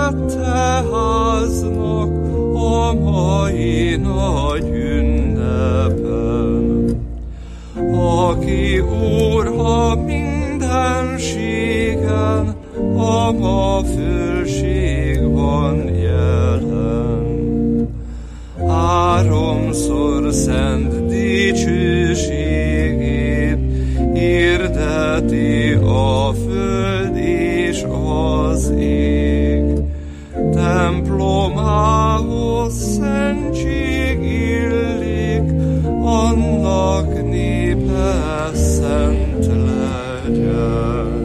te háznak a mai nagy ünnepen. Aki Úrha mindenségen, a ma fölségban jelen. Háromszor szent dicsőségét hirdeti a föld és az ég. Templomához szentség illik, annak népe szent legyen.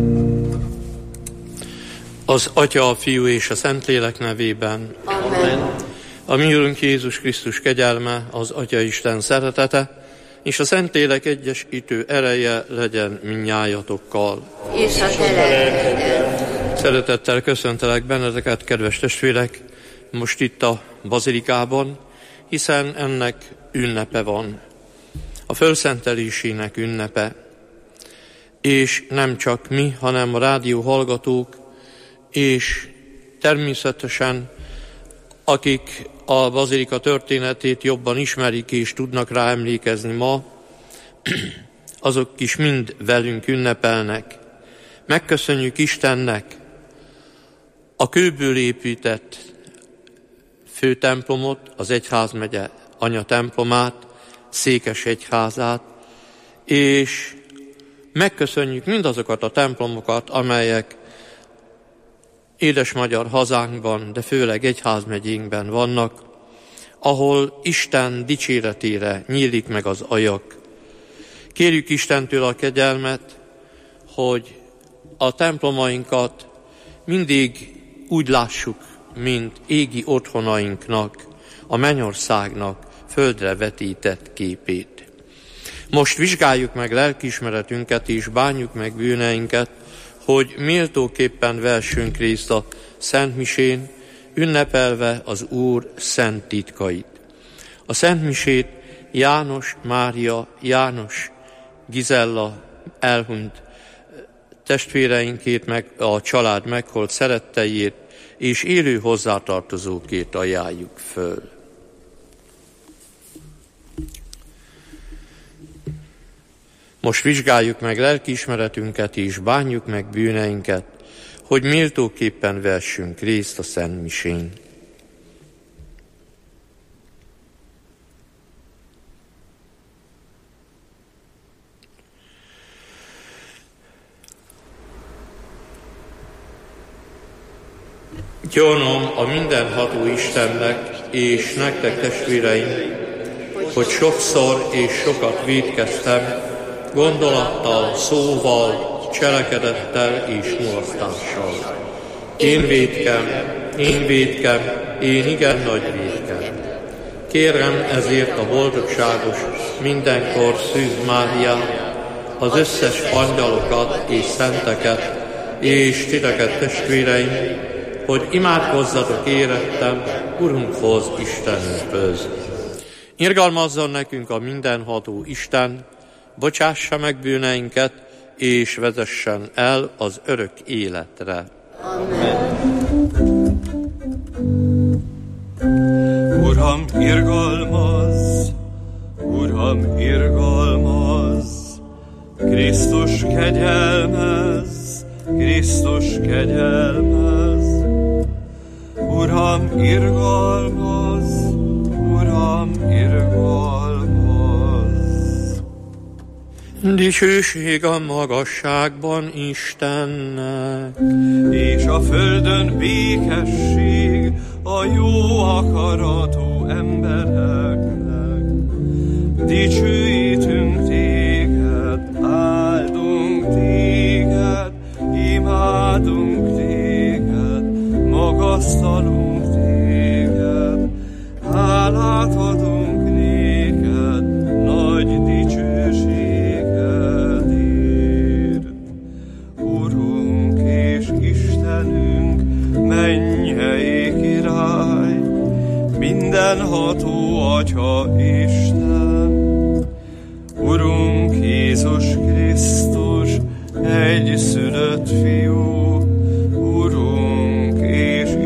Az Atya, a Fiú és a Szentlélek nevében. Amen. A mi Úrunk Jézus Krisztus kegyelme, az Atya Isten szeretete, és a Szentlélek egyesítő ereje legyen mindnyájatokkal. És a te lelkeddel. Szeretettel köszöntelek benneteket, kedves testvérek, most itt a bazilikában, hiszen ennek ünnepe van. A fölszentelésének ünnepe. És nem csak mi, hanem a rádió hallgatók, és természetesen akik a bazilika történetét jobban ismerik és tudnak rá emlékezni ma, azok is mind velünk ünnepelnek. Megköszönjük Istennek a kőből épített főtemplomot, az egyházmegye anyatemplomát, székesegyházát, és megköszönjük mindazokat a templomokat, amelyek édes magyar hazánkban, de főleg egyházmegyénkben vannak, ahol Isten dicséretére nyílik meg az ajak. Kérjük Istentől a kegyelmet, hogy a templomainkat mindig úgy lássuk, mint égi otthonainknak, a mennyországnak földre vetített képét. Most vizsgáljuk meg lelkiismeretünket és bánjuk meg bűneinket, hogy méltóképpen vessünk részt a Szentmisén, ünnepelve az Úr szent titkait. A Szentmisét János Mária, János Gizella elhunyt testvéreinkét, meg a család meghalt szeretteiért és élő hozzátartozókét ajánljuk föl. Most vizsgáljuk meg lelkiismeretünket és bánjuk meg bűneinket, hogy méltóképpen vessünk részt a Szentmisén. Gyónom a mindenható Istennek és nektek, testvéreim, hogy sokszor és sokat vétkeztem, gondolattal, szóval, cselekedettel és mulasztással. Én vétkem, én igen nagy vétkem. Kérem ezért a boldogságos, mindenkor Szűz Máriát, az összes angyalokat és szenteket, és titeket, testvéreim, hogy imádkozzatok érettem Urunkhoz, Istenünkhöz. Irgalmazzon nekünk a mindenható Isten, bocsássa meg bűneinket, és vezessen el az örök életre. Amen. Uram, irgalmazz! Uram, irgalmazz! Krisztus kegyelmezz! Krisztus kegyelmezz! Uram, irgalmazz! Uram, irgalmazz! Dicsőség a magasságban Istennek, és a földön békesség a jó akaratú embereknek. Dicsőítünk téged, áldunk téged, imádunk téged, magasztalunk téged, hálát adunk néked, nagy dicsőségedért. Urunk és Istenünk, mennyei király, mindenható Atya Isten, Urunk Jézus Krisztus, egyszülött Fiú, Urunk és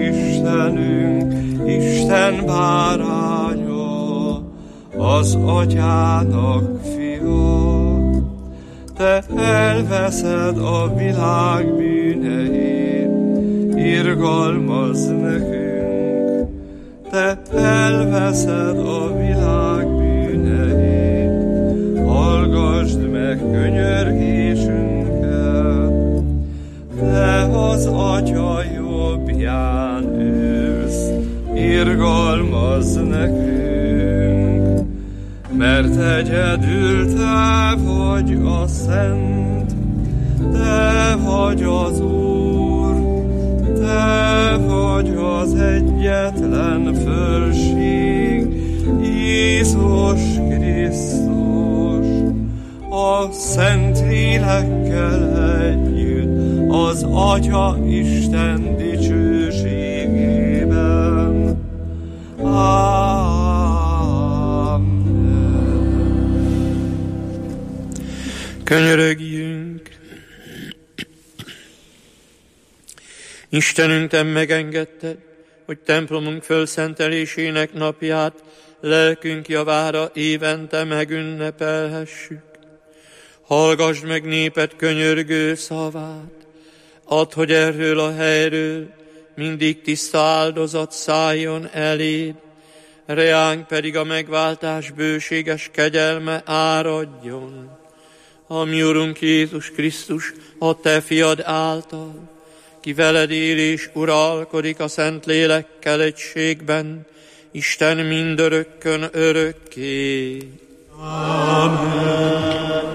báránya, az atyának fia. Te elveszed a világ bűneit, irgalmazz nekünk. Te elveszed a világ bűneit, hallgasd meg könyörgésünket. Te az Atya jobbján ülsz, irgalmazz nekünk, mert egyedül Te vagy a Szent, Te vagy az Úr, Te vagy az egyetlen fölség, Jézus Krisztus, a Szent Lélekkel együtt, az Atya Isten dicsőségében. Könyörögjünk! Istenünk, Te megengedted, hogy templomunk fölszentelésének napját lelkünk javára évente megünnepelhessük. Hallgasd meg néped könyörgő szavát, add, hogy erről a helyről mindig tiszta áldozat szálljon eléd, reánk pedig a megváltás bőséges kegyelme áradjon. A mi Urunk Jézus Krisztus, a Te fiad által, ki veled él és uralkodik a Szent Lélekkel egységben, Isten mindörökkön örökké. Amen.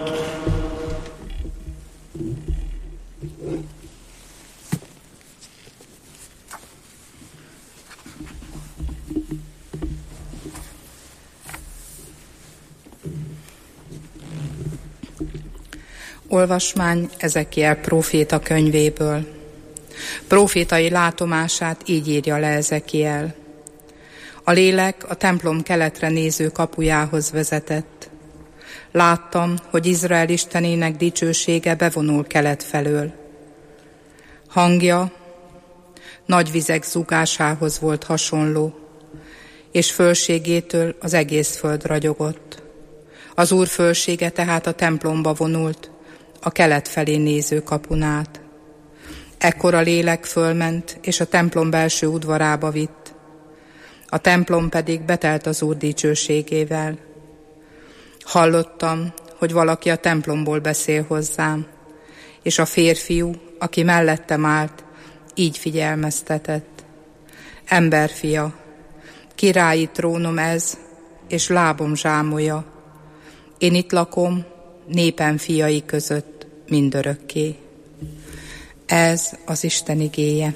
Olvasmány Ezekiel próféta könyvéből. Prófétai látomását így írja le Ezekiel. A lélek a templom keletre néző kapujához vezetett. Láttam, hogy Izrael istenének dicsősége bevonul kelet felől. Hangja nagy vizek zúgásához volt hasonló, és fölségétől az egész föld ragyogott. Az Úr fölsége tehát a templomba vonult, a kelet felé néző kapun át. Ekkor a lélek fölment, és a templom belső udvarába vitt. A templom pedig betelt az Úr dicsőségével. Hallottam, hogy valaki a templomból beszél hozzám, és a férfiú, aki mellettem állt, így figyelmeztetett. Emberfia, királyi trónom ez, és lábom zsámolya. Én itt lakom, népem fiai között mindörökké. Ez az Isten igéje.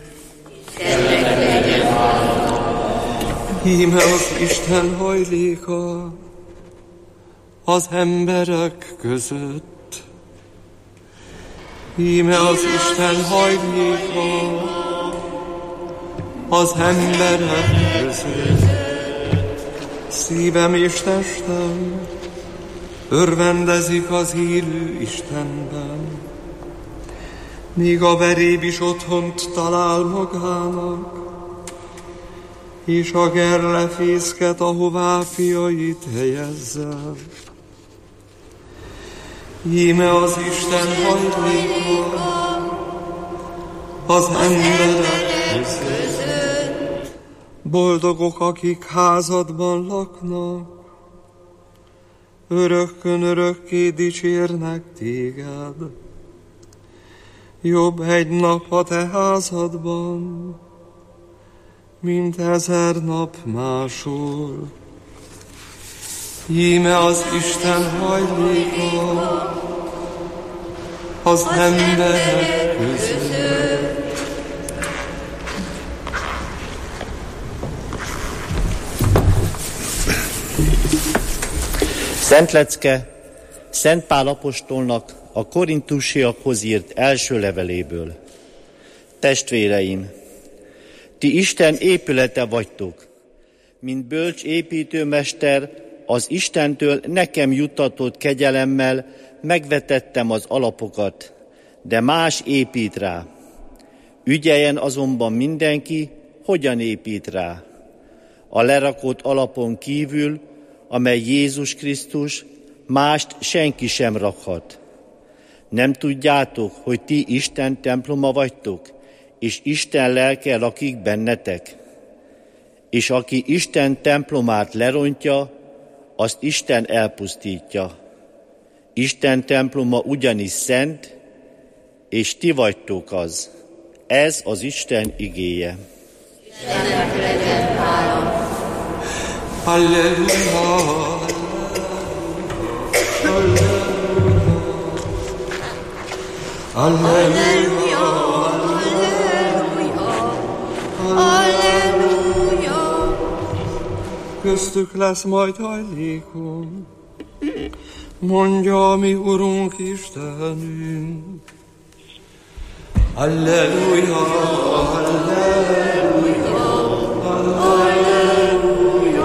Íme az Isten hajléka az emberek között. Íme az Isten hajléka az emberek között. Szívem és testem örvendezik az élő Istenben, míg a veréb is otthont talál magának, és a gerle fészket, ahová fiait helyezze. Íme az Isten hajléka az emberek között. Boldogok, akik házadban laknak, örökkön örökké dicsérnek téged. Jobb egy nap a te házadban, mint 1000 nap máshol. Íme az Isten hajléka az emberek között. Szent lecke Szent Pál apostolnak a korintusiakhoz írt első leveléből. Testvéreim, ti Isten épülete vagytok, mint bölcs építőmester, az Istentől nekem juttatott kegyelemmel megvetettem az alapokat, de más épít rá. Ügyeljen azonban mindenki, hogyan épít rá. a lerakott alapon kívül, amely Jézus Krisztus, mást senki sem rakhat. Nem tudjátok, hogy ti Isten temploma vagytok, és Isten lelke lakik bennetek? És aki Isten templomát lerontja, azt Isten elpusztítja. Isten temploma ugyanis szent, és ti vagytok az. Ez az Isten igéje. Istennek legyen hála. Halleluja! Halleluja, halleluja, halleluja. Köztük lesz majd hajlékunk, mondja a mi Urunk Istenünk. Halleluja, halleluja, halleluja.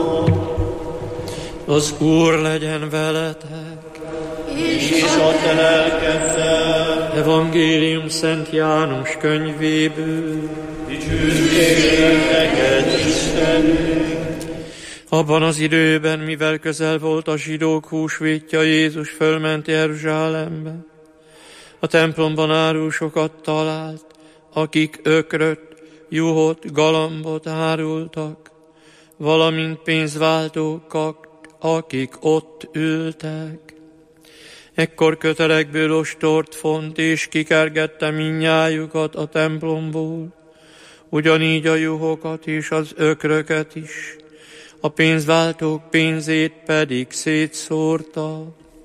Az Úr legyen veletek. És a te lelkeddel. Evangélium Szent János könyvéből. Dicsőség neked, Istenünk. Abban az időben, mivel közel volt a zsidók húsvétja, Jézus fölment Jeruzsálembe. A templomban árusokat talált, akik ökröt, juhot, galambot árultak, valamint pénzváltókat, akik ott ültek. Ekkor kötelekből ostort font, és kikergette mindnyájukat a templomból, ugyanígy a juhokat és az ökröket is, a pénzváltók pénzét pedig szétszórta.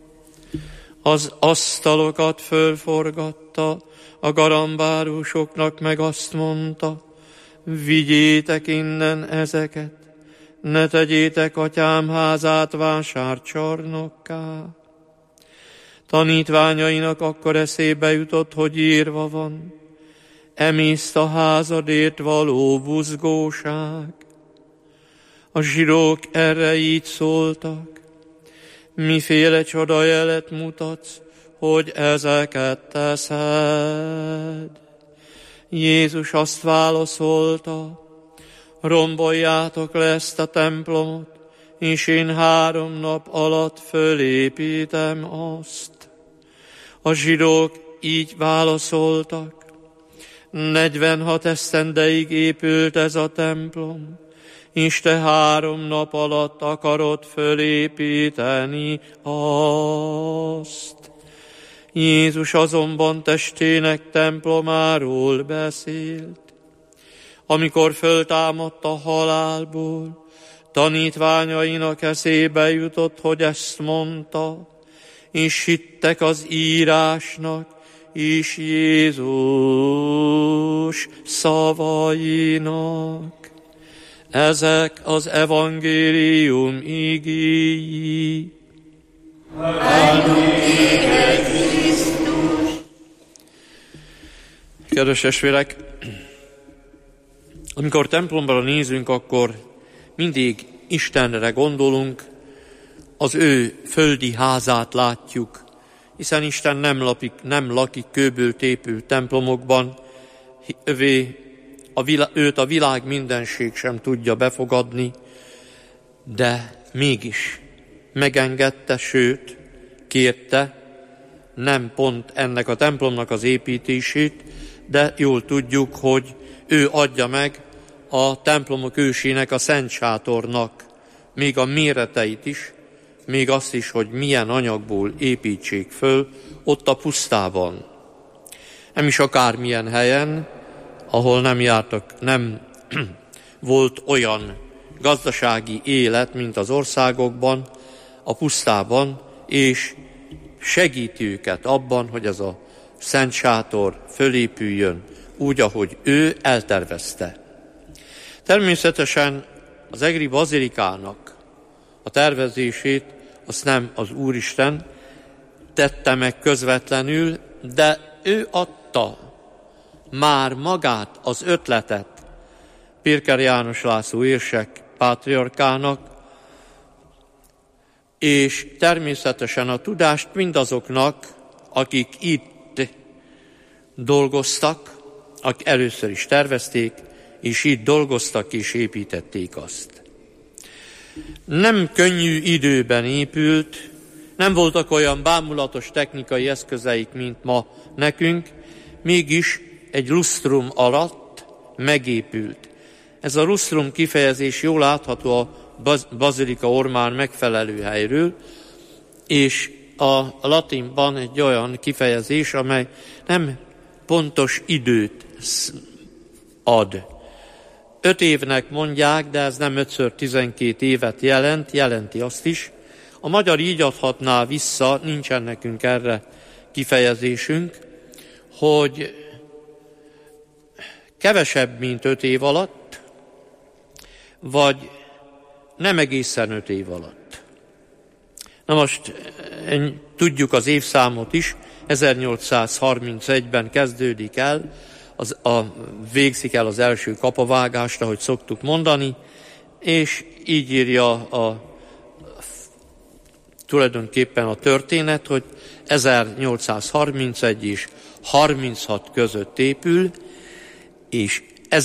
Az asztalokat fölforgatta, a galambárusoknak meg azt mondta, vigyétek innen ezeket, ne tegyétek atyám házát vásárcsarnokká. Tanítványainak akkor eszébe jutott, hogy írva van, emészt a házadért való buzgóság. A zsidók erre így szóltak, miféle csodajelet mutatsz, hogy ezeket teszed? Jézus azt válaszolta, romboljátok le ezt a templomot, és én 3 nap alatt fölépítem azt. A zsidók így válaszoltak, 46 esztendeig épült ez a templom, és te 3 nap alatt akarod fölépíteni azt. Jézus azonban testének templomáról beszélt. Amikor föltámadt a halálból, tanítványainak eszébe jutott, hogy ezt mondta, és hittek az írásnak és Jézus szavainak. Ezek az evangélium igéi. Kedves testvérek, amikor templomra nézünk, akkor mindig Istenre gondolunk, az ő földi házát látjuk, hiszen Isten nem lakik kőből tépült templomokban, őt a világ mindenség sem tudja befogadni, de mégis megengedte, sőt, kérte, nem pont ennek a templomnak az építését, de jól tudjuk, hogy ő adja meg a templomok ősének, a Szent Sátornak még a méreteit is, még azt is, hogy milyen anyagból építsék föl ott a pusztában. Nem is akármilyen helyen, ahol nem volt olyan gazdasági élet, mint az országokban, a pusztában, és segíti őket abban, hogy ez a Szent Sátor fölépüljön úgy, ahogy ő eltervezte. Természetesen az egri bazilikának a tervezését azt nem az Úristen tette meg közvetlenül, de ő adta már magát az ötletet Pirker János László érsek pátriarkának, és természetesen a tudást mindazoknak, akik itt dolgoztak, akik először is tervezték, és itt dolgoztak és építették azt. Nem könnyű időben épült, nem voltak olyan bámulatos technikai eszközeik, mint ma nekünk, mégis egy lustrum alatt megépült. Ez a lustrum kifejezés jól látható a bazilika ormán megfelelő helyről, és a latinban egy olyan kifejezés, amely nem pontos időt ad. 5 évnek mondják, de ez nem 5x12 évet jelenti azt is. A magyar így adhatná vissza, nincsen nekünk erre kifejezésünk, hogy kevesebb, mint 5 év alatt, vagy nem egészen 5 év alatt. Na most tudjuk az évszámot is, 1831-ben kezdődik el, végzik el az első kapavágást, ahogy szoktuk mondani, és így írja tulajdonképpen a történet, hogy 1831 és 36 között épül, és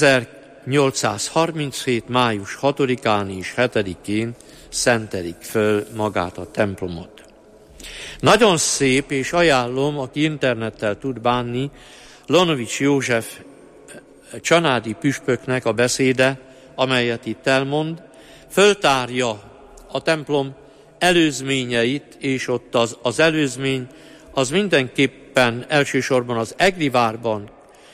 1837. május 6-án és 7-én szentelik föl magát a templomot. Nagyon szép, és ajánlom, aki internettel tud bánni, Lonovics József csanádi püspöknek a beszéde, amelyet itt elmond, föltárja a templom előzményeit, és ott az előzmény az mindenképpen elsősorban az Egri várban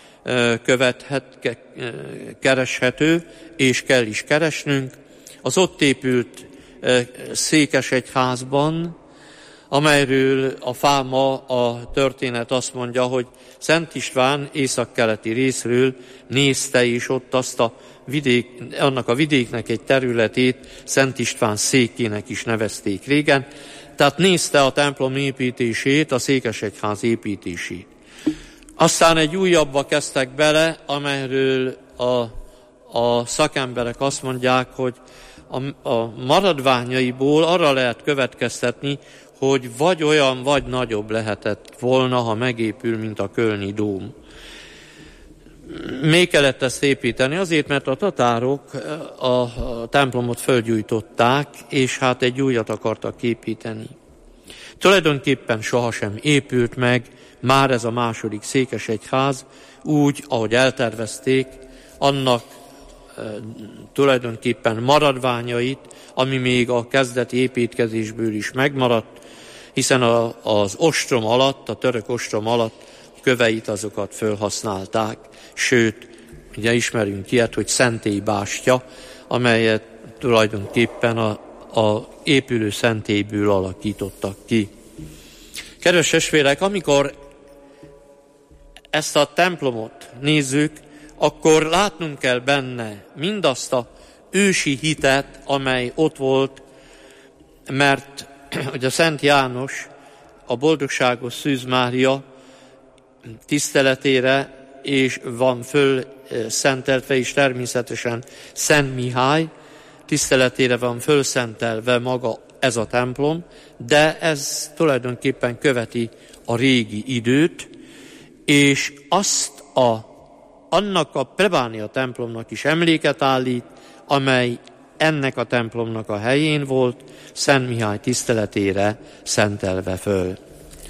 kereshető, és kell is keresnünk. Az ott épült székesegyházban, amelyről a fáma, a történet azt mondja, hogy Szent István északkeleti részről nézte, és ott azt annak a vidéknek egy területét Szent István székének is nevezték régen, tehát nézte a templom építését, a székesegyház építését. Aztán egy újabbba kezdtek bele, amelyről a szakemberek azt mondják, hogy a maradványaiból arra lehet következtetni, hogy vagy olyan, vagy nagyobb lehetett volna, ha megépül, mint a kölni dóm. Még kellett ezt építeni azért, mert a tatárok a templomot fölgyújtották, és hát egy újat akartak építeni. Tulajdonképpen sohasem épült meg már ez a második székesegyház úgy, ahogy eltervezték, annak tulajdonképpen maradványait, ami még a kezdeti építkezésből is megmaradt, hiszen az ostrom alatt, a török ostrom alatt köveit azokat felhasználták, sőt, ugye ismerünk ilyet, hogy szentélybástya, amelyet tulajdonképpen a épülő szentélyből alakítottak ki. Kedves testvérek, amikor ezt a templomot nézzük, akkor látnunk kell benne mindazt a ősi hitet, amely ott volt, mert hogy a Szent János a boldogságos Szűz Mária tiszteletére és van fölszenteltve, és természetesen Szent Mihály tiszteletére van fölszentelve maga ez a templom, de ez tulajdonképpen követi a régi időt, és annak a plebánia templomnak is emléket állít, amely ennek a templomnak a helyén volt, Szent Mihály tiszteletére szentelve föl.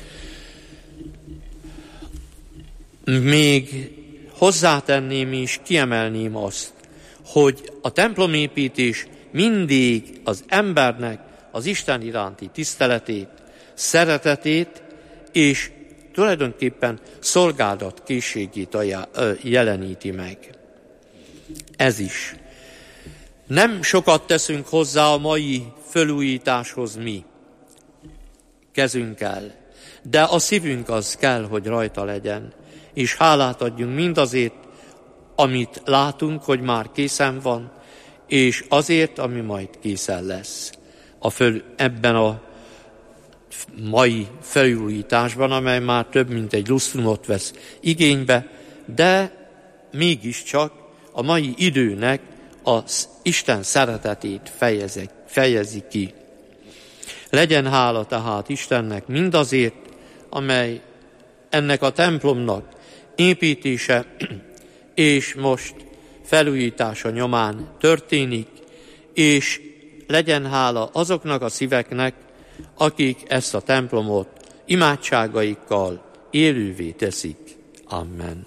Még hozzátenném és kiemelném azt, hogy a templomépítés mindig az embernek az Isten iránti tiszteletét, szeretetét és tulajdonképpen szolgálat készségét jeleníti meg. Ez is. Nem sokat teszünk hozzá a mai fölújításhoz mi kezünkkel, de a szívünk az kell, hogy rajta legyen, és hálát adjunk mindazért, amit látunk, hogy már készen van, és azért, ami majd készen lesz. Ebben a mai felújításban, amely már több mint egy lustrumot vesz igénybe, de mégiscsak a mai időnek az Isten szeretetét fejezi ki. Legyen hála tehát Istennek mindazért, amely ennek a templomnak építése, és most felújítása nyomán történik, és legyen hála azoknak a szíveknek, akik ezt a templomot imádságaikkal élővé teszik. Amen.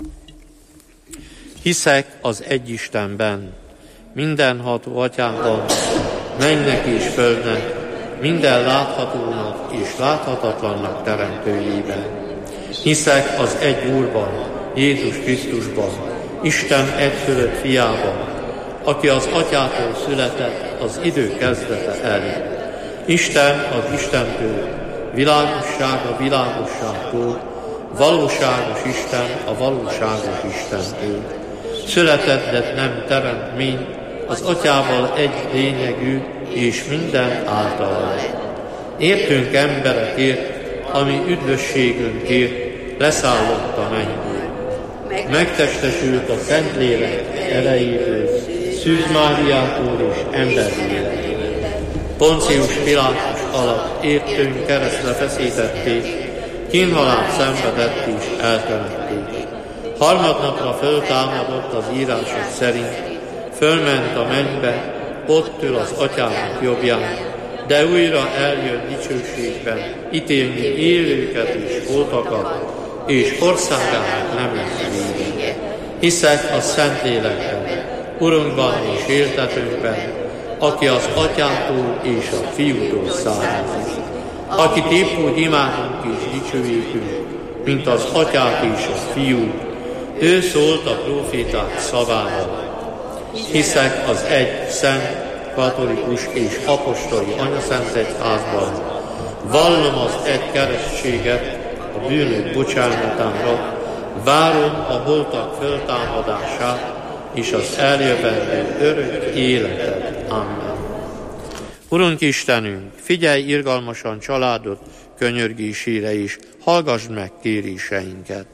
Hiszek az egy Istenben, mindenható Atyában, mennek és földnek, minden láthatónak és láthatatlannak teremtőjében. Hiszek az egy Úrban, Jézus Krisztusban, Isten egyfölött fiában, aki az Atyától született az idő kezdete előtt. Isten az Istentől, világosság a világosságtól, valóságos Isten a valóságos Istentől. Született, de nem teremtmény, az Atyával egy lényegű, és minden által. Értünk emberekért, ami üdvösségünkért leszállott a mennyből. Megtestesült a Szentlélek erejéből, Szűz Máriától és emberlélekből. Poncius Pilátus alatt értünk keresztre feszítették, kínhalált szenvedett és eltemették. Harmadnapra föltámadott az írások szerint, fölment a mennybe, ott ül az Atyának jobbján, de újra eljön dicsőségben, ítélni élőket és holtakat, és országának nem lesz vége. Hiszek a Szentlélekben, Urunkban és éltetőnkben, aki az Atyától és a Fiútól származik, akit épp úgy imádunk és dicsőítünk, mint az Atyát és a Fiút. Ő szólt a próféták szavával. Hiszek az egy szent, katolikus és apostoli anyaszent egyházban. Vallom az egy keresztséget a bűnök bocsánatára, várom a holtak föltámadását és az eljövendő örök életet. Amen. Urunk Istenünk, figyelj irgalmasan családod könyörgésére is, hallgassd meg kéréseinket.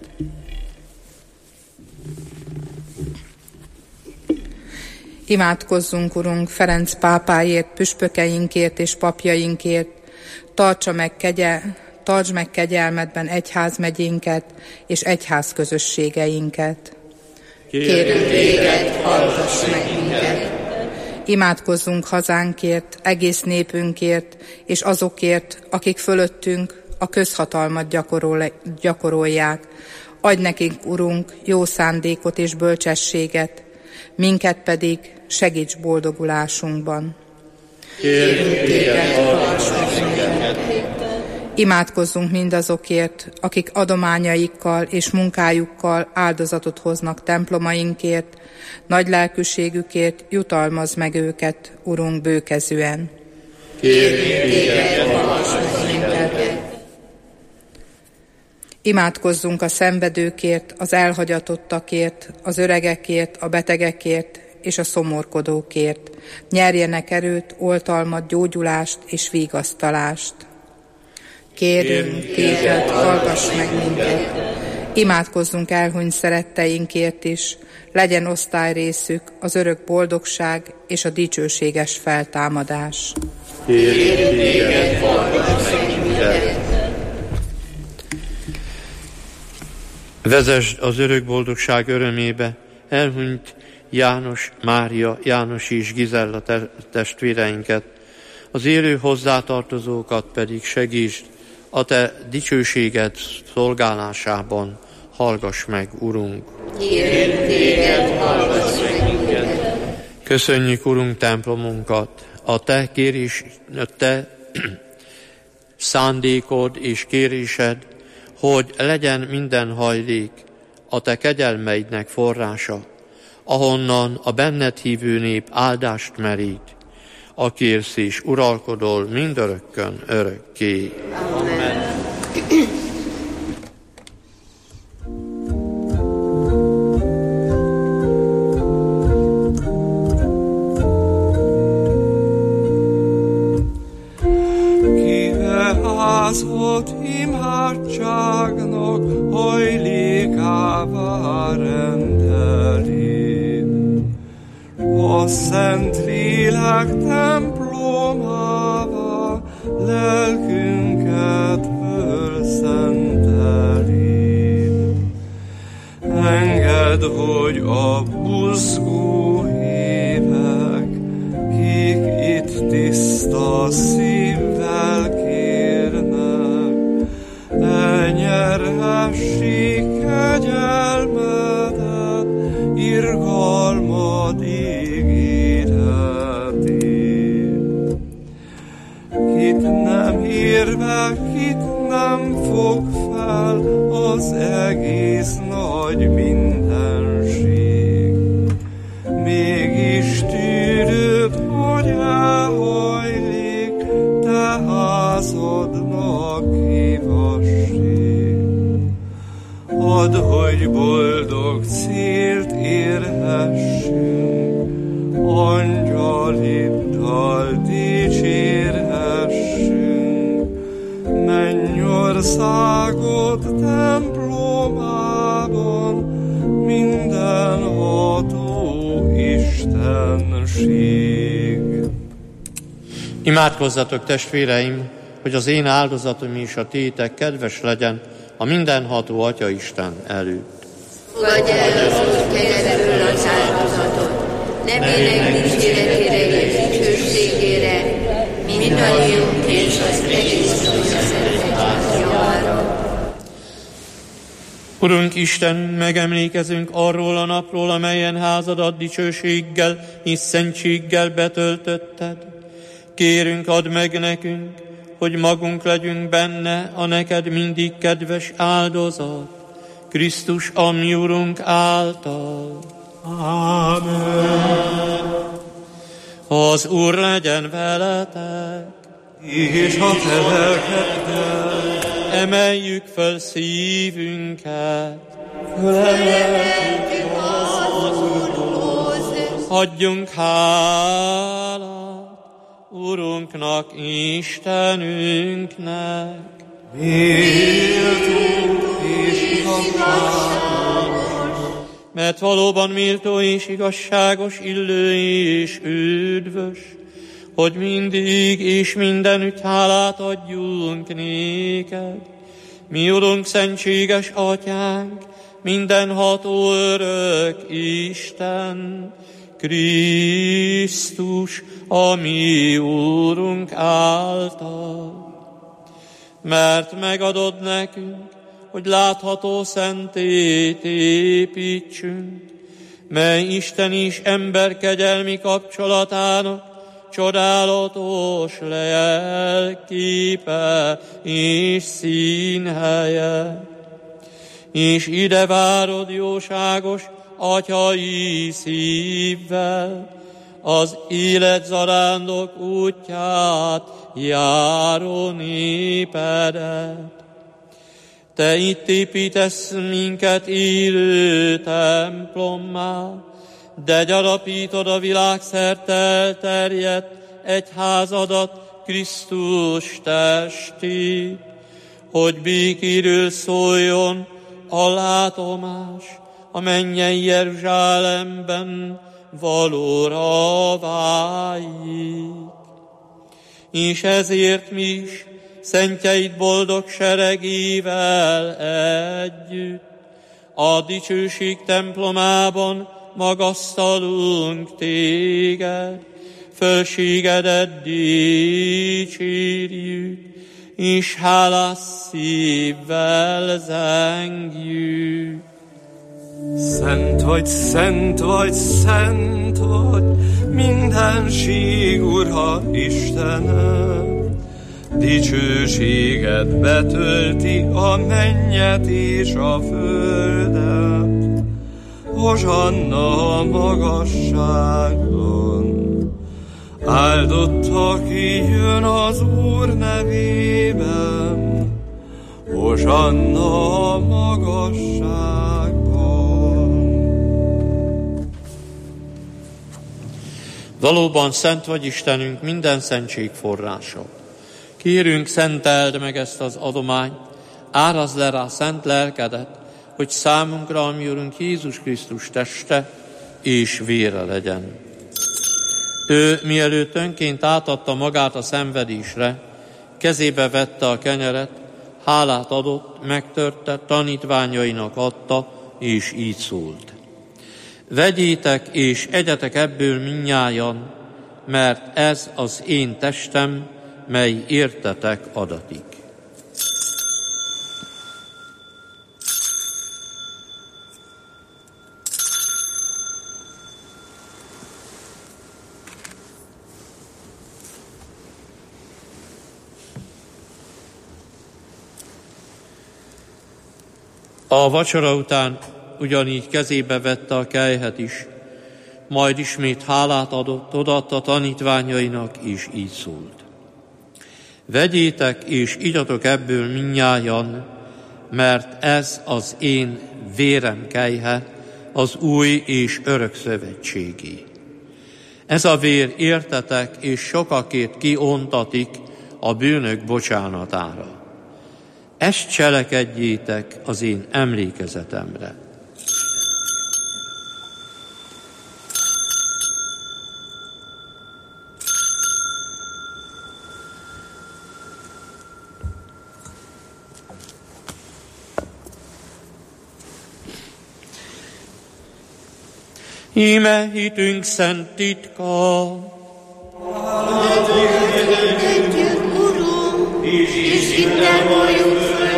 Imádkozzunk, Urunk, Ferenc pápáért, püspökeinkért és papjainkért, tartsd meg kegyelmedben egyházmegyénket és egyházközösségeinket. Kérünk téged, hallgass meg minket! Imádkozzunk hazánkért, egész népünkért, és azokért, akik fölöttünk a közhatalmat gyakorolják. Adj nekünk, Urunk, jó szándékot és bölcsességet, minket pedig segíts boldogulásunkban. Kérünk téged, hallgass meg minket! Imádkozzunk mindazokért, akik adományaikkal és munkájukkal áldozatot hoznak templomainkért, nagy lelkűségükért jutalmazd meg őket, Urunk, bőkezűen. Kérünk téged, hallgass meg minket! Imádkozzunk a szenvedőkért, az elhagyatottakért, az öregekért, a betegekért és a szomorkodókért. Nyerjenek erőt, oltalmat, gyógyulást és vigasztalást. Kérünk téged, hallgass meg minket! Imádkozzunk elhunyt szeretteinkért is, legyen osztályrészük az örök boldogság és a dicsőséges feltámadás. Kérünk téged, hallgass meg minket! Vezesd az örök boldogság örömébe elhunyt János, Mária, János és Gizella testvéreinket, az élő hozzátartozókat pedig segítsd a te dicsőséged szolgálásában. Hallgass meg, Urunk! Kérünk téged, hallgass meg minket! Köszönjük, Urunk, templomunkat, a te szándékod és kérésed, hogy legyen minden hajlék a te kegyelmeidnek forrása, ahonnan a benned hívő nép áldást merít, aki élsz és uralkodol mindörökkön örökké. Amen. Kibeázott imádságnak hajlékává rendelid. A Szent Lélek templomává lelkünket fölszentelid. Engedd Tedd, hogy a buzgó hívek, kik itt tiszta szívvel kérnek, elnyerhessék kegyelmedet, irgalmad ígéretét. Kit nem ér be, kit nem fog fel az egész nagy mindenség. Mégis tűrőd, hogy elhajlik, te házadnak hívasség. Add, hogy boldog célt érhessünk, angyaliddal dicsérhessünk, mennyországod templomában mindenható Istenség. Imádkozzatok, testvéreim, hogy az én áldozatom és a tétek kedves legyen a mindenható Atya Isten előtt. Fogadj el az Úr kegyelemből az áldozatot, nevének dicséretére és dicsőségére, mindannyiunk és az egész Szent javára. Urunk Isten, megemlékezünk arról a napról, amelyen házadat dicsőséggel és szentséggel betöltötted. Kérünk, add meg nekünk, hogy magunk legyünk benne a neked mindig kedves áldozat, Krisztus, a mi Urunk által. Ámen. Az Úr legyen veletek, És a te lelkeddel. emeljük föl szívünket, Felemeljük az Úrhoz. adjunk hálát Urunknak, Istenünknek. Méltó és igazságos. Mert valóban méltó és igazságos, illő és üdvös, hogy mindig és mindenütt hálát adjunk néked. Mi Urunk, szentséges Atyánk, mindenható örök Isten, Krisztus, a mi Úrunk által. Mert megadod nekünk, hogy látható szentét építsünk, mely Isten és ember kegyelmi kapcsolatának csodálatos jelképe és színhelye. És ide várod jóságos atyai szívvel, az élet zarándok útját járó népedet. Te itt építesz minket élő templommá, de gyarapítod a világszerte elterjedt egyházadat, Krisztus testét, hogy békéről szóljon a látomás a mennyei Jeruzsálemben valóra váljék. És ezért mi is szentjeid boldog seregével együtt a dicsőség templomában magasztalunk téged, fölségedet dicsérjük, és hálás szívvel zengjük. Szent vagy, szent vagy, szent vagy, mindenség Ura Istenem. Dicsőséget betölti a mennyet és a földet. Hozsanna a magasságban. Áldott, aki jön az Úr nevében. Hozsanna a magasságban. Valóban szent vagy Istenünk, minden szentség forrása. Kérünk, szenteld meg ezt az adományt, árazd le rá szent lelkedet, hogy számunkra, a mi Urunk Jézus Krisztus teste és vére legyen. Ő, mielőtt önként átadta magát a szenvedésre, kezébe vette a kenyeret, hálát adott, megtörte, tanítványainak adta, és így szólt. Vegyétek és egyetek ebből mindnyájan, mert ez az én testem, mely értetek adatik. A vacsora után ugyanígy kezébe vette a kelyhet is, majd ismét hálát adott, odaadta a tanítványainak, és így szólt. Vegyétek és igyatok ebből mindnyájan, mert ez az én vérem kelyhe, az új és örök szövetségé. Ez a vér értetek és sokakért kiontatik a bűnök bocsánatára. Ezt cselekedjétek az én emlékezetemre. Íme hitünk szent titka. Együtt, Urunk, és innen vagyunk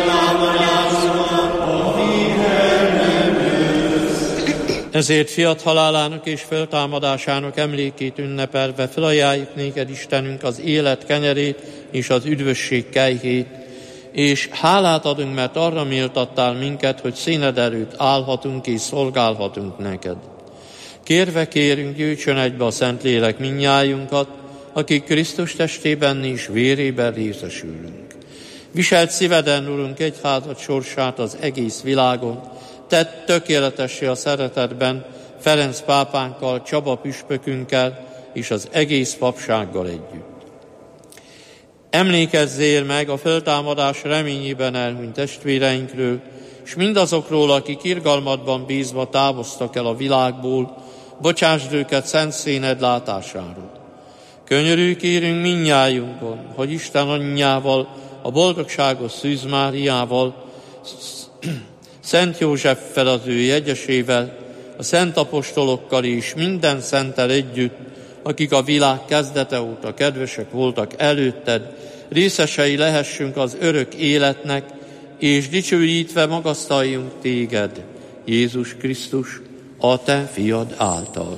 Ezért fiat halálának és föltámadásának emlékét ünnepelve felajánljuk néked, Istenünk, az élet kenyerét és az üdvösség kejhét, és hálát adunk, mert arra méltattál minket, hogy színed előtt állhatunk és szolgálhatunk neked. Kérve kérünk, gyűjtsön egybe a Szentlélek mindnyájunkat, akik Krisztus testében és vérében részesülünk. Viselt szíveden, Urunk, egyházad sorsát az egész világon, tedd tökéletessé a szeretetben Ferenc pápánkkal, Csaba püspökünkkel és az egész papsággal együtt. Emlékezzél meg a föltámadás reményében elhunyt testvéreinkről, és mindazokról, akik irgalmadban bízva távoztak el a világból, bocsásd őket szent színed látásáról. Könyörű kérünk mindnyájunkon, hogy Isten anyjával, a boldogságos Szűz Máriával, Szent Józseffel, az ő jegyesével, a szent apostolokkal és minden szenttel együtt, akik a világ kezdete óta kedvesek voltak előtted, részesei lehessünk az örök életnek, és dicsőítve magasztaljunk téged, Jézus Krisztus, a te fiad által.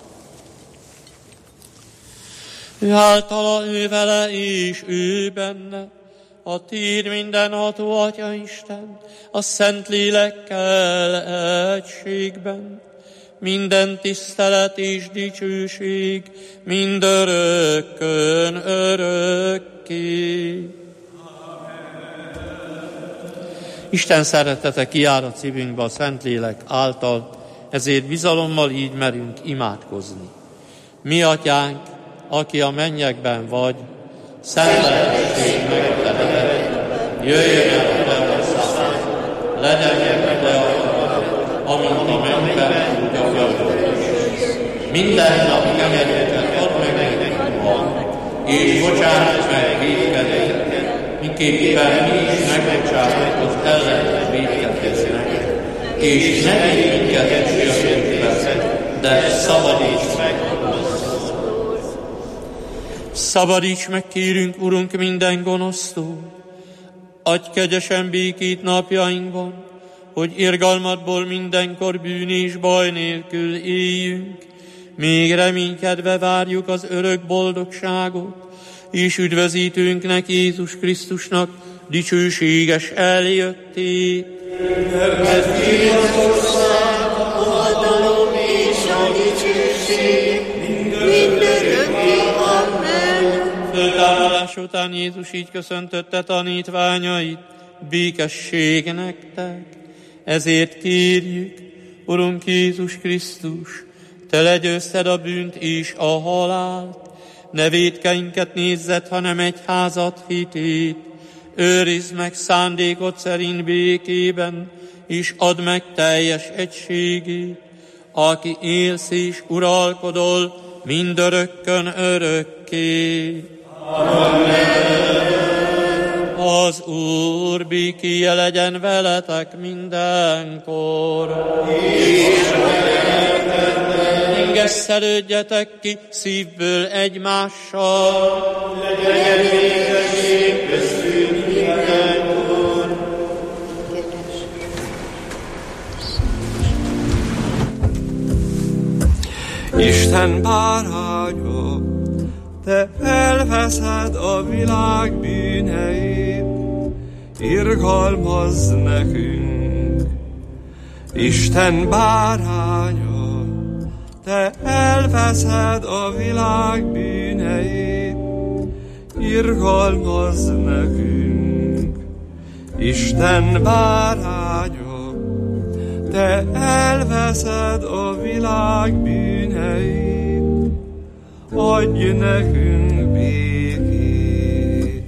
Ő általa, ő vele és ő benne, a Téd mindenható Atya Isten, a Szent Lélekkel egységben, minden tisztelet és dicsőség, mindörökkön örökké. Isten szeretete kiáll a szívünkbe a Szentlélek által, ezért bizalommal így merünk imádkozni. Mi Atyánk, aki a mennyekben vagy, szenteltessék meg te neved, jöjjön el a te országod, legyen meg te akaratod, amint a mennyben, úgy a földön is. Minden nap kenyerünket add meg nekünk ma, és bocsáss meg vétkedeinket, miképpen mi is megbocsátunk az ellenünk vétkedkeznek, és ne vigy minket kísértésbe, de szabadíts meg a gonosztól. Szabadíts meg, kérünk, Urunk, minden gonosztól, adj kegyesen békét napjainkban, hogy irgalmadból mindenkor bűn és baj nélkül éljünk, még reménykedve várjuk az örök boldogságot, és üdvözítőnknek, Jézus Krisztusnak dicsőséges eljöttét. Neked az ország, a hatalom és a dicsőség, mindörökké. Amen. Föltámadás után Jézus így köszöntötte tanítványait, békesség nektek. Ezért kérjük, Urunk Jézus Krisztus, te legyőzted a bűnt és a halált, ne vétkeinket nézzed, hanem egyházat hitét. Őrizd meg szándékod szerint békében, és add meg teljes egységét, aki élsz és uralkodol mindörökkön örökké. Amen. Az Úr békéje legyen veletek mindenkor. Ingeszelődjetek ki szívből egymással. Legyen békesség köztünk mindenkor. Isten báránya, te elveszed a világ bűneit, irgalmazz nekünk. Isten báránya, te elveszed a világ bűneit, irgalmazz nekünk. Isten báránya, te elveszed a világ bűneit, adj nekünk békét.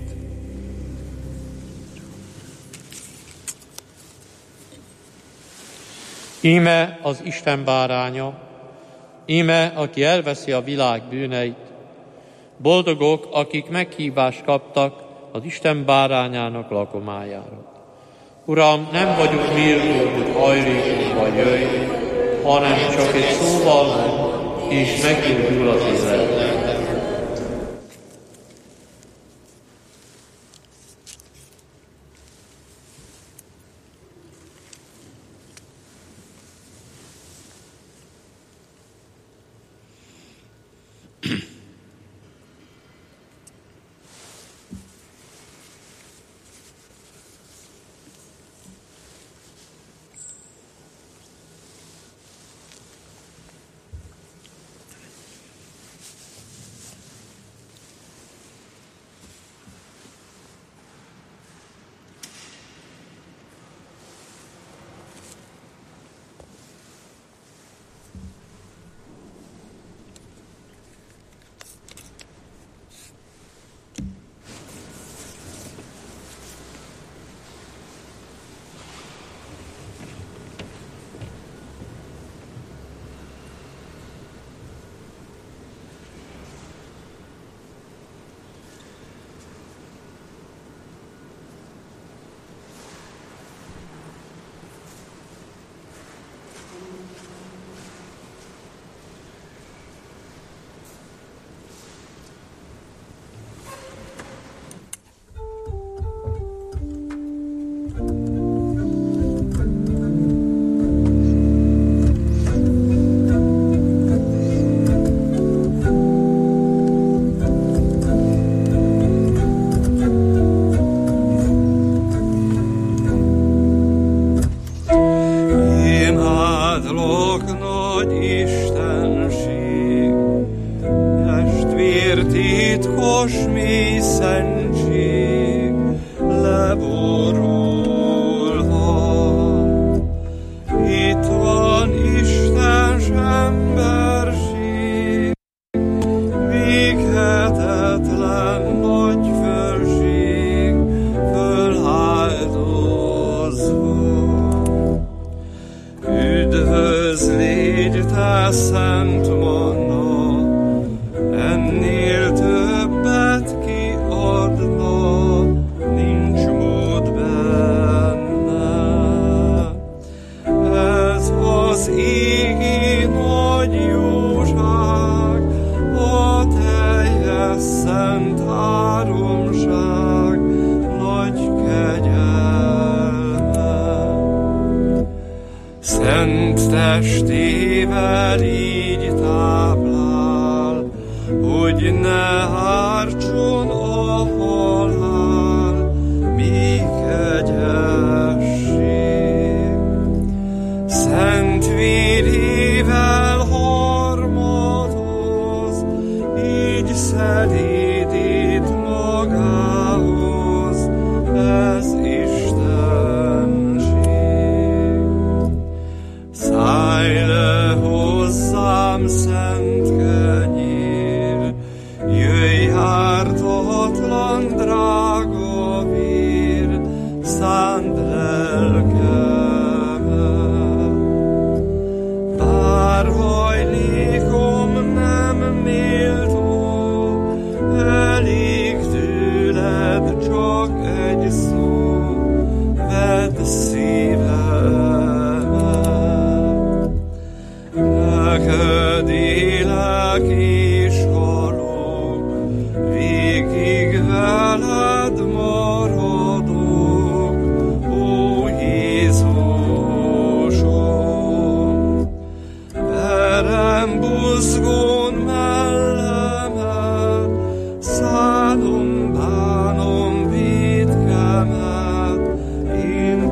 Íme az Isten báránya, íme, aki elveszi a világ bűneit. Boldogok, akik meghívást kaptak az Isten bárányának lakomájára. Uram, nem vagyunk méltók, hogy hajlékunkba jöjj, hanem csak egy szóval mondd, és megindul az élet. élek és halok, végig veled maradok, ó Jézusom. Verem buzgón mellemet, szállom, bánom vétkemet, én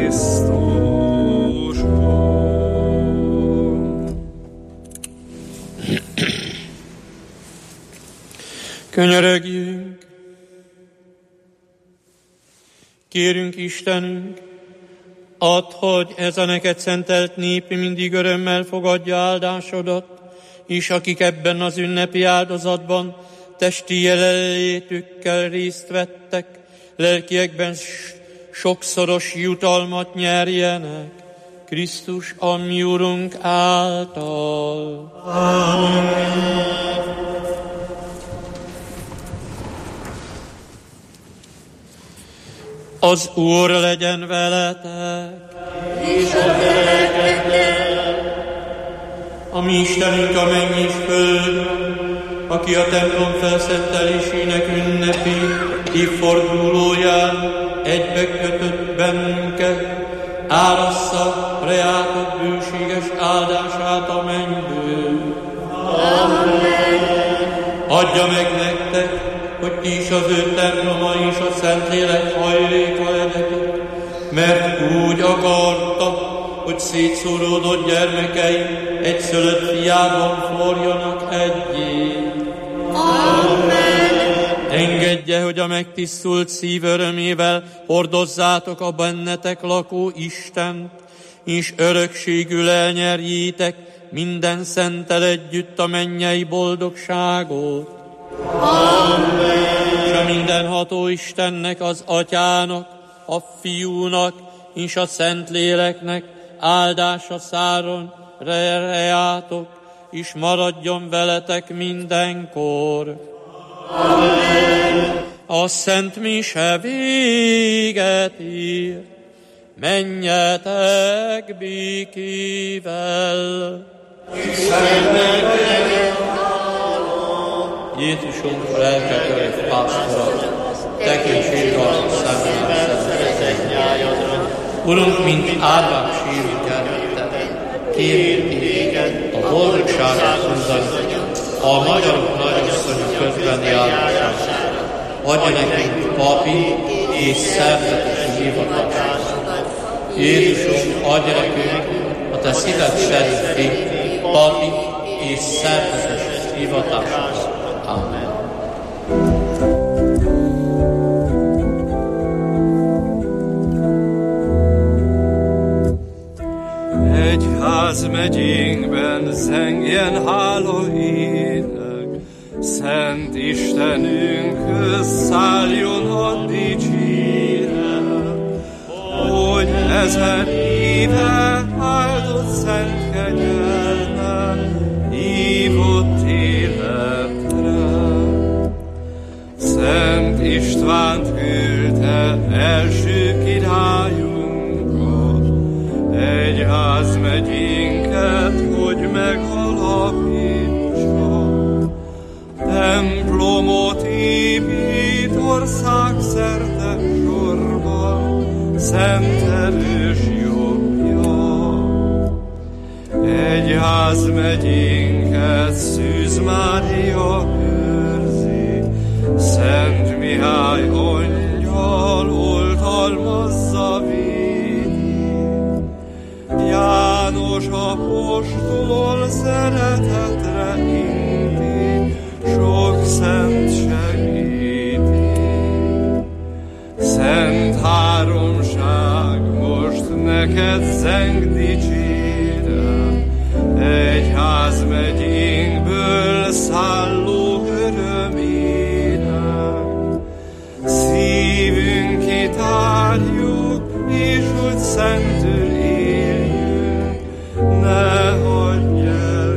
Krisztusom. Könyörögjünk! Kérünk Istenünk, add, hogy ez a neked szentelt nép mindig örömmel fogadja áldásodat, és akik ebben az ünnepi áldozatban testi jelenlétükkel részt vettek, lelkiekben sokszoros jutalmat nyerjenek, Krisztus a mi Urunk által. Amen. Az Úr legyen veletek, és a a mi Istenünk a menny és föld, aki a templom felszentelésének ünnepi évfordulóján egybekötött bennünket, árassza reátok bőséges áldását a mennyből. Amen. Adja meg nektek, hogy ti is az ő temploma és a Szentlélek hajléka legyetek, mert úgy akarta, hogy szétszóródott gyermekei egy szülött fiában forjanak egyé. Amen. Engedje, hogy a megtisztult szív örömével hordozzátok a bennetek lakó Istent, és örökségül elnyerjétek minden szenttel együtt a mennyei boldogságot. Amen. És a mindenható Istennek, az Atyának, a Fiúnak és a Szentléleknek áldása szárron rejátok, és maradjon veletek mindenkor. Amen. A szent mise véget ér, menjetek békével. Jézusunk lelkekörök pásztorat, tekintség a szemben. Urunk, mint árvák sírjuk előtted, kérjük téged, a boldogságot húzani, a magyarok nagyasszonyok közbeni áldására. Adja nekünk papi és szerzetes hivatásokat. Jézusunk, adja nekünk a te szíved szerinti papi és szerzetes hivatásokat. Amen. Egyházmegyénkben zengjen hála ének, Szent Istenünkhöz szálljon a dicséret, hogy 1000 éve áldott szent kegyelme hívott életre. Szent Istvánt küldte első királyunkat, egyházmegyénket, hogy megalapítsa. Templomot épít országszerte sorban, szent erős jobbja. Egyházmegyénket Szűz Mária őrzi, Szent Mihály angyal oltalmazza védi. János apostol szeretetre inti, sok szent segíti. Szent háromság most neked zeng dicséret, egyházmegyénkből szálló örömének. Szívünk kitárjuk, és hogy szentül éljünk, ne hagyj el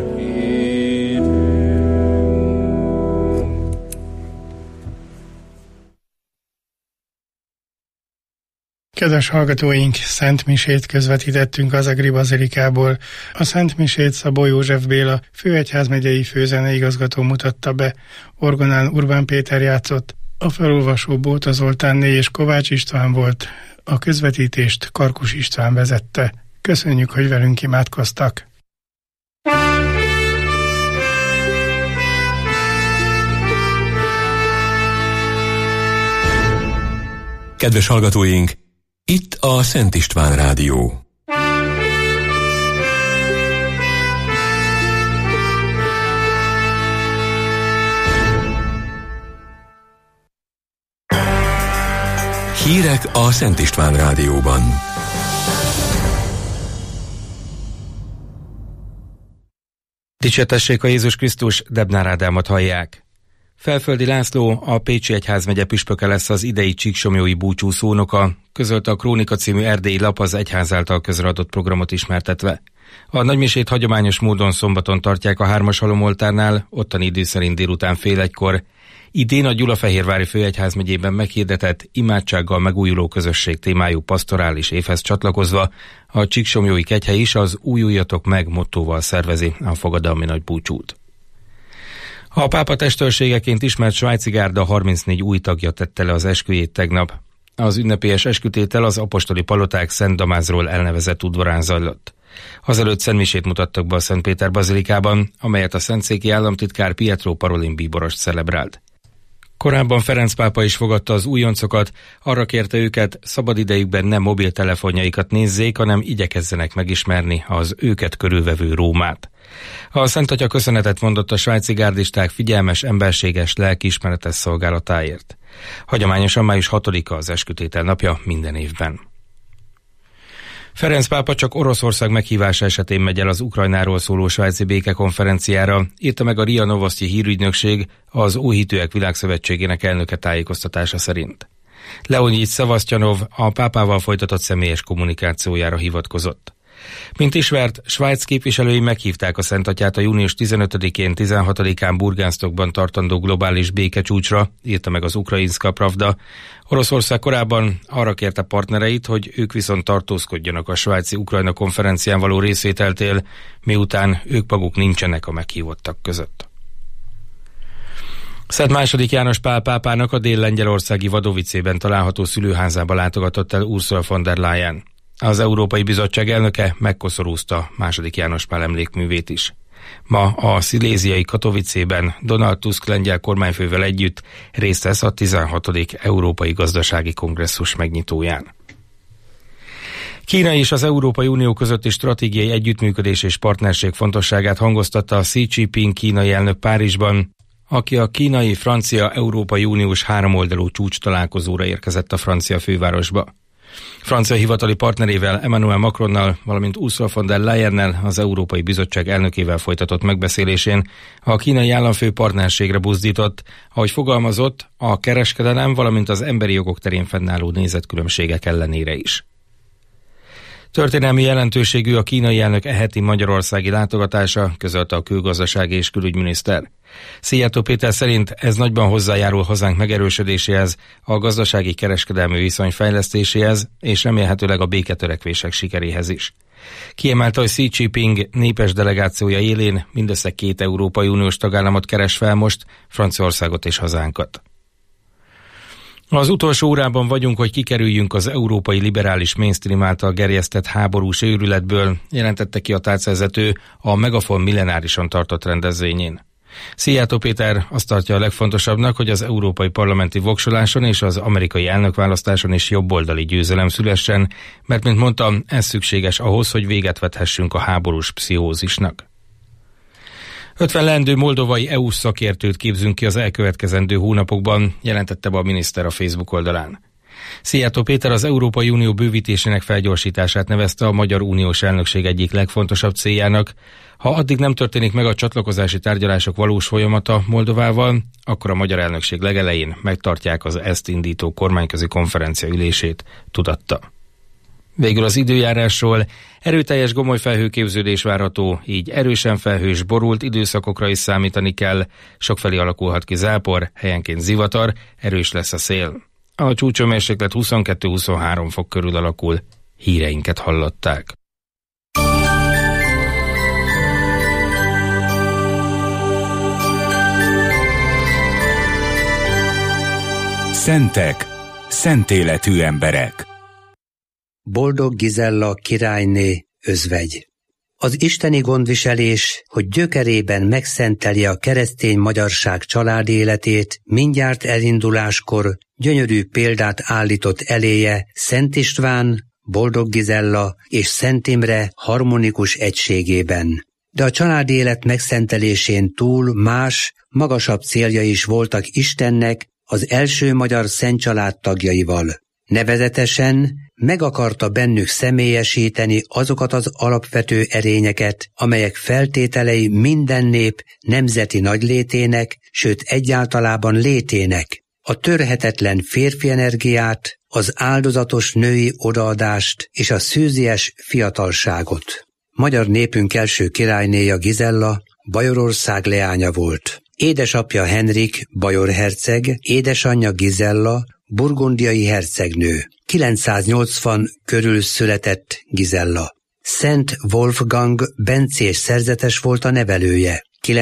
Kedves hallgatóink, Szent Misét közvetítettünk az Agri Bazilikából. A Szent Misét Szabó József Béla főegyházmegyei főzeneigazgató mutatta be, orgonán Urbán Péter játszott, a felolvasó Bóta Zoltánné és Kovács István volt, a közvetítést Karkus István vezette. Köszönjük, hogy velünk imádkoztak! Kedves hallgatóink, itt a Szent István Rádió. Hírek a Szent István Rádióban. Dicsértessék a Jézus Krisztus, Debnár Ádámot hallják. Felföldi László, a Pécsi Egyházmegye püspöke lesz az idei csíksomlyói búcsú szónoka, közölte a Krónika című erdélyi lap az egyház által közreadott programot ismertetve. A nagymisét hagyományos módon szombaton tartják a 3-as halomoltárnál, ottani idő szerint délután 12:30. Idén a Gyulafehérvári Főegyházmegyében meghirdetett imádsággal megújuló közösség témájú pastorális évhez csatlakozva a csíksomlyói kegyhely is az Újuljatok meg mottóval szervezi a fogadalmi nagy búcsút. A pápa testőrségeként ismert svájci gárda 34 új tagja tette le az esküjét tegnap. Az ünnepélyes eskütétel az apostoli paloták Szent Damázról elnevezett udvarán zajlott. Azelőtt szentmisét mutattak be a Szent Péter bazilikában, amelyet a szentszéki államtitkár Pietro Parolin bíborost celebrált. Korábban Ferenc pápa is fogadta az újoncokat, arra kérte őket, szabadidejükben nem mobiltelefonjaikat nézzék, hanem igyekezzenek megismerni az őket körülvevő Rómát. A Szent Atya köszönetet mondott a svájci gárdisták figyelmes, emberséges, lelkiismeretes szolgálatáért. Hagyományosan május 6-a az eskütétel napja minden évben. Ferenc pápa csak Oroszország meghívása esetén megy el az Ukrajnáról szóló svájci békekonferenciára, írta meg a RIA Novosztyi hírügynökség az Óhitűek Világszövetségének elnöke tájékoztatása szerint. Leonid Szevasztyanov a pápával folytatott személyes kommunikációjára hivatkozott. Mint ismert, Svájc képviselői meghívták a Szent Atyát a június 15-én, 16-án Burgánsztokban tartandó globális békecsúcsra, írta meg az Ukrajinszka Pravda. Oroszország korábban arra kérte partnereit, hogy ők viszont tartózkodjanak a svájci Ukrajna konferencián való részvételtől, miután ők maguk nincsenek a meghívottak között. Szent II. János Pál pápának a dél-lengyelországi Vadovicében található szülőházába látogatott el Ursula von der Leyen. Az Európai Bizottság elnöke megkoszorúzta II. János Pál emlékművét is. Ma a sziléziai Katowicében Donald Tusk lengyel kormányfővel együtt részt vesz a 16. Európai Gazdasági Kongresszus megnyitóján. Kína és az Európai Unió közötti stratégiai együttműködés és partnerség fontosságát hangoztatta a Xi Jinping kínai elnök Párizsban, aki a kínai, francia, Európai Uniós háromoldalú csúcs találkozóra érkezett a francia fővárosba. Francia hivatali partnerével, Emmanuel Macronnal, valamint Ursula von der Leyennel, az Európai Bizottság elnökével folytatott megbeszélésén a kínai államfő partnerségre buzdított, ahogy fogalmazott, a kereskedelem, valamint az emberi jogok terén fennálló nézetkülönbségek ellenére is. Történelmi jelentőségű a kínai elnök heti magyarországi látogatása, közölte a külgazdasági és külügyminiszter. Szijjártó Péter szerint ez nagyban hozzájárul hazánk megerősödéséhez, a gazdasági kereskedelmi viszony fejlesztéséhez, és remélhetőleg a béketörekvések sikeréhez is. Kiemelte, hogy Xi Jinping népes delegációja élén mindössze 2 Európai Uniós tagállamot keres fel most, Franciaországot és hazánkat. Az utolsó órában vagyunk, hogy kikerüljünk az európai liberális mainstream által gerjesztett háborús őrületből, jelentette ki a tárcavezető a Megafon millenárison tartott rendezvényén. Szijjártó Péter azt tartja a legfontosabbnak, hogy az európai parlamenti voksoláson és az amerikai elnökválasztáson is jobboldali győzelem szülessen, mert, mint mondtam, ez szükséges ahhoz, hogy véget vethessünk a háborús pszichózisnak. 50 leendő moldovai EU-s szakértőt képzünk ki az elkövetkezendő hónapokban, jelentette be a miniszter a Facebook oldalán. Szijjártó Péter az Európai Unió bővítésének felgyorsítását nevezte a magyar uniós elnökség egyik legfontosabb céljának. Ha addig nem történik meg a csatlakozási tárgyalások valós folyamata Moldovával, akkor a magyar elnökség legelején megtartják az ezt indító kormányközi konferencia ülését, tudatta. Végül az időjárásról: erőteljes gomolyfelhőképződés várható, így erősen felhős, borult időszakokra is számítani kell, sokfelé alakulhat ki zápor, helyenként zivatar, erős lesz a szél. A csúcshőmérséklet 22-23 fok körül alakul. Híreinket hallották. Szentek, szentéletű emberek. Boldog Gizella királyné, özvegy. Az isteni gondviselés, hogy gyökerében megszenteli a keresztény magyarság család életét, mindjárt elinduláskor gyönyörű példát állított eléje Szent István, Boldog Gizella és Szent Imre harmonikus egységében. De a család élet megszentelésén túl más, magasabb célja is voltak Istennek az első magyar szent család tagjaival. Nevezetesen meg akarta bennük személyesíteni azokat az alapvető erényeket, amelyek feltételei minden nép nemzeti nagylétének, sőt egyáltalában létének. A törhetetlen férfi energiát, az áldozatos női odaadást és a szűzies fiatalságot. Magyar népünk első királynéja Gizella Bajorország leánya volt. Édesapja Henrik bajor herceg, édesanyja Gizella burgundiai hercegnő. 980 körül született Gizella. Szent Wolfgang bencés szerzetes volt a nevelője.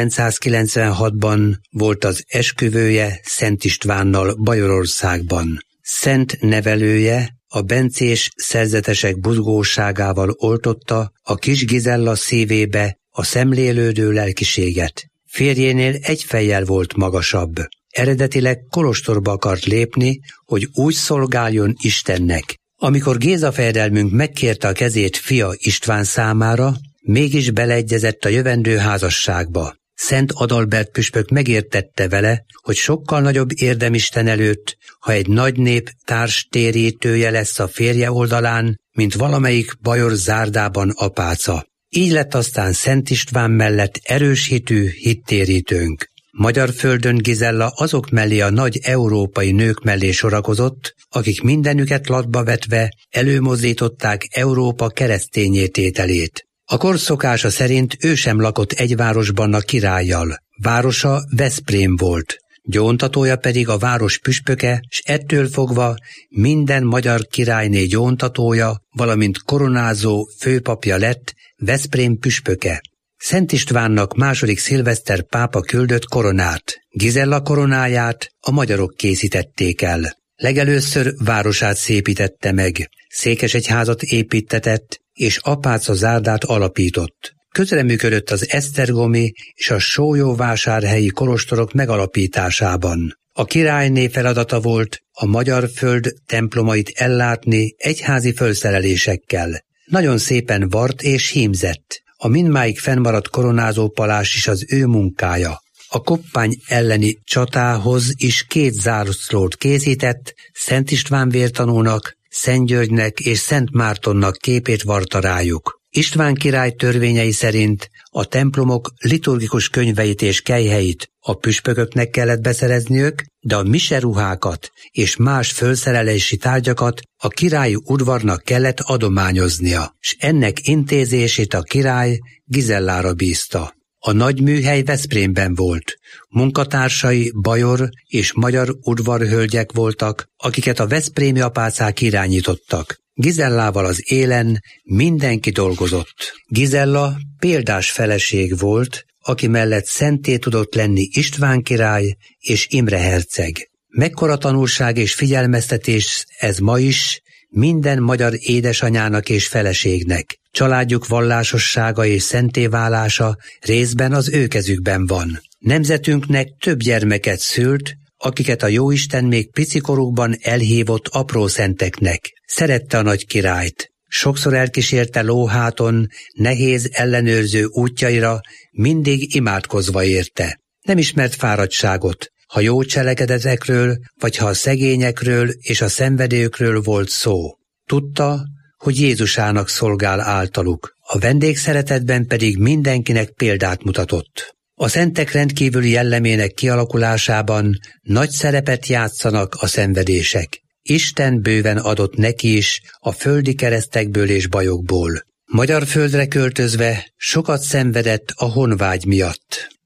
996-ban volt az esküvője Szent Istvánnal Bajorországban. Szent nevelője a bencés szerzetesek buzgóságával oltotta a kis Gizella szívébe a szemlélődő lelkiséget. Férjénél egy fejjel volt magasabb. Eredetileg kolostorba akart lépni, hogy úgy szolgáljon Istennek. Amikor Géza fejedelmünk megkérte a kezét fia István számára, mégis beleegyezett a jövendő házasságba. Szent Adalbert püspök megértette vele, hogy sokkal nagyobb érdem Isten előtt, ha egy nagy nép társtérítője lesz a férje oldalán, mint valamelyik bajor zárdában apáca. Így lett aztán Szent István mellett erős hitű hittérítőnk. Magyar földön Gizella azok mellé a nagy európai nők mellé sorakozott, akik mindenüket latba vetve előmozdították Európa keresztényé tételét. A kor szokása szerint ő sem lakott egy városban a királlyal. Városa Veszprém volt, gyóntatója pedig a város püspöke, s ettől fogva minden magyar királyné gyóntatója, valamint koronázó főpapja lett Veszprém püspöke. Szent Istvánnak második szilveszter pápa küldött koronát. Gizella koronáját a magyarok készítették el. Legelőször városát szépítette meg, székesegyházat építtetett, és apáca zárdát alapított. Közreműködött az esztergomi és a sólyóvásárhelyi kolostorok megalapításában. A királyné feladata volt a magyar föld templomait ellátni egyházi fölszerelésekkel. Nagyon szépen vart és hímzett. A mindmáig fennmaradt koronázó palás is az ő munkája. A koppány elleni csatához is 2 zászlót készített, Szent István vértanúnak, Szent Györgynek és Szent Mártonnak képét varta rájuk. István király törvényei szerint a templomok liturgikus könyveit és kelyheit a püspököknek kellett beszerezniük, de a miseruhákat és más fölszerelési tárgyakat a királyi udvarnak kellett adományoznia, s ennek intézését a király Gizellára bízta. A nagy műhely Veszprémben volt. Munkatársai bajor és magyar udvarhölgyek voltak, akiket a veszprémi apácák irányítottak. Gizellával az élen mindenki dolgozott. Gizella példás feleség volt, aki mellett szenté tudott lenni István király és Imre herceg. Mekkora tanulság és figyelmeztetés ez ma is minden magyar édesanyának és feleségnek. Családjuk vallásossága és szentéválása részben az ő kezükben van. Nemzetünknek több gyermeket szült, akiket a jóisten még picikorukban elhívott apró szenteknek. Szerette a nagy királyt. Sokszor elkísérte lóháton, nehéz ellenőrző útjaira, mindig imádkozva érte. Nem ismert fáradtságot, ha jó cselekedetekről, vagy ha a szegényekről és a szenvedőkről volt szó. Tudta, hogy Jézusának szolgál általuk, a vendégszeretetben pedig mindenkinek példát mutatott. A szentek rendkívüli jellemének kialakulásában nagy szerepet játszanak a szenvedések. Isten bőven adott neki is a földi keresztekből és bajokból. Magyar földre költözve sokat szenvedett a honvágy miatt.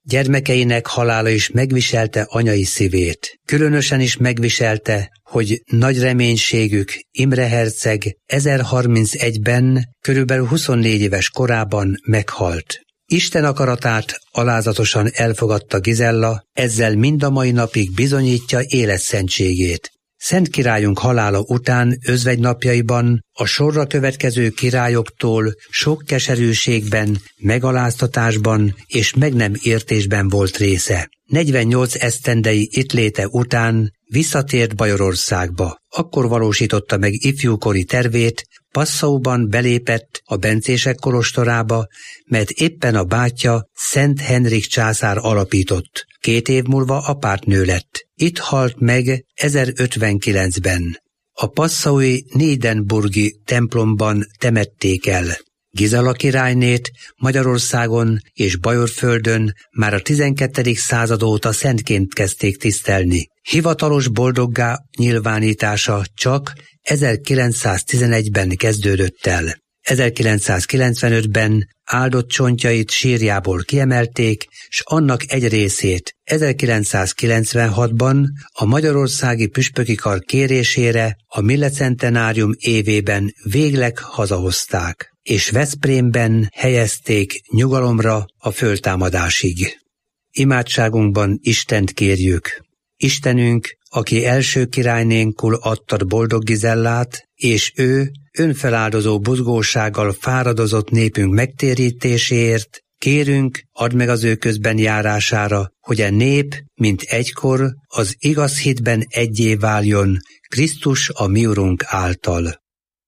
gyermekeinek halála is megviselte anyai szívét. Különösen is megviselte, hogy nagy reménységük Imre herceg 1031-ben, körülbelül 24 éves korában meghalt. Isten akaratát alázatosan elfogadta Gizella, ezzel mind a mai napig bizonyítja életszentségét. Szent királyunk halála után özvegynapjaiban a sorra következő királyoktól sok keserűségben, megaláztatásban és meg nem értésben volt része. 48 esztendei itt léte után visszatért Bajorországba. Akkor valósította meg ifjúkori tervét, Passauban belépett a bencések kolostorába, mert éppen a bátyja Szent Henrik császár alapított. 2 év múlva apátnő lett. Itt halt meg 1059-ben. A passaui Nédenburgi templomban temették el. Gizella királynét Magyarországon és Bajorföldön már a 12. század óta szentként kezdték tisztelni. Hivatalos boldoggá nyilvánítása csak 1911-ben kezdődött el. 1995-ben áldott csontjait sírjából kiemelték, s annak egy részét 1996-ban a Magyarországi Püspöki Kar kérésére a millecentenárium évében végleg hazahozták, és Veszprémben helyezték nyugalomra a föltámadásig. Imádságunkban Istent kérjük. Istenünk, aki első királynénkul adtad boldog Gizellát, és ő önfeláldozó buzgósággal fáradozott népünk megtérítéséért, kérünk, add meg az ő közben járására, hogy a nép, mint egykor, az igaz hitben egyé váljon, Krisztus a mi Urunk által.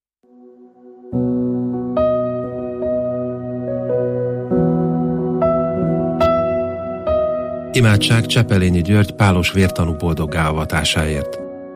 Imádság Csepelényi György pálos vértanú boldoggá avatásáért.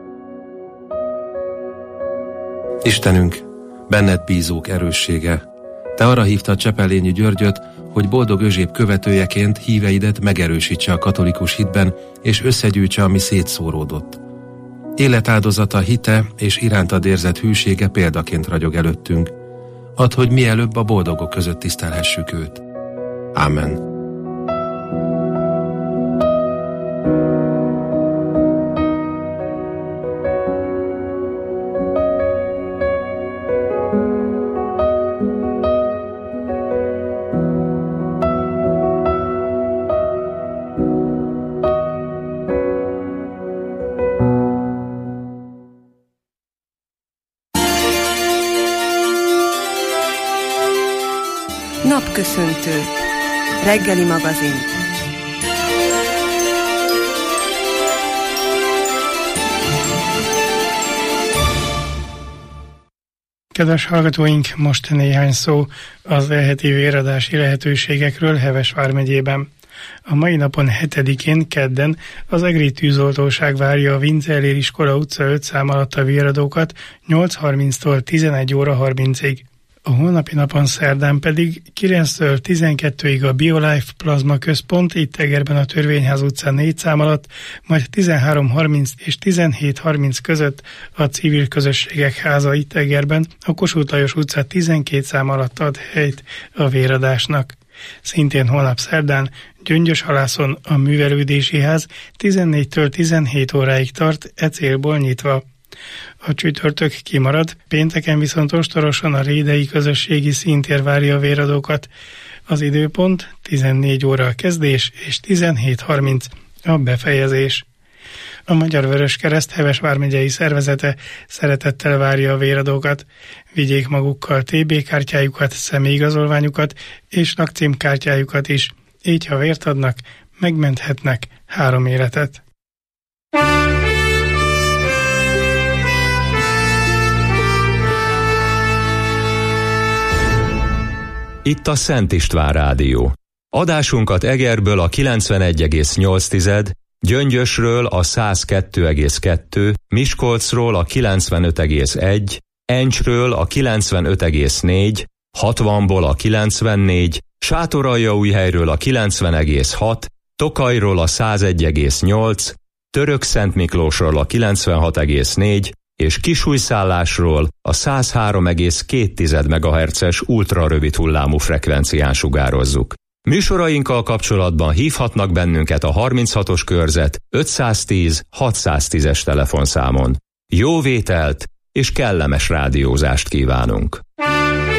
Istenünk, benned bízók erőssége, te arra hívtad Csepelényi Györgyöt, hogy boldog Özséb követőjeként híveidet megerősítse a katolikus hitben, és összegyűjtse, ami szétszóródott. Életáldozata, hite és irántad érzett hűsége példaként ragyog előttünk. Add, hogy mielőbb a boldogok között tisztelhessük őt. Ámen. Napköszöntő. Reggeli magazin. Kedves hallgatóink, most néhány szó az elheti véradási lehetőségekről Heves vármegyében. A mai napon 7-én, kedden az egri tűzoltóság várja a Vince Elér iskola utca 5 szám alatt a véradókat 8:30-tól 11 óra 30-ig. A holnapi napon szerdán pedig 9-től 12-ig a BioLife Plazma Központ itt Egerben a Törvényház utca 4 szám alatt, majd 13:30 és 17:30 között a Civil Közösségek Háza itt Egerben a Kossuth Lajos utca 12 szám alatt ad helyt a véradásnak. Szintén holnap szerdán Gyöngyöshalászon a Művelődési Ház 14-től 17 óráig tart, e célból nyitva. A csütörtök kimarad, pénteken viszont ostorosan a Rédei Közösségi Színtér várja a véradókat. Az időpont 14 óra a kezdés és 17:30 a befejezés. A Magyar Vöröskereszt Heves vármegyei szervezete szeretettel várja a véradókat. Vigyék magukkal TB kártyájukat, személyigazolványukat és lakcímkártyájukat is. Így, ha vért adnak, megmenthetnek 3 életet. Itt a Szent István Rádió. Adásunkat Egerből a 91,8, Gyöngyösről a 102,2, Miskolcról a 95,1, Encsről a 95,4, 60-ból a 94, Sátoraljaújhelyről a 90,6, Tokajról a 101,8, Törökszentmiklósról a 96,4 és Kisújszállásról a 103,2 MHz-es ultrarövid hullámú frekvencián sugározzuk. Műsorainkkal kapcsolatban hívhatnak bennünket a 36-os körzet 510 610-es telefonszámon. Jó vételt és kellemes rádiózást kívánunk!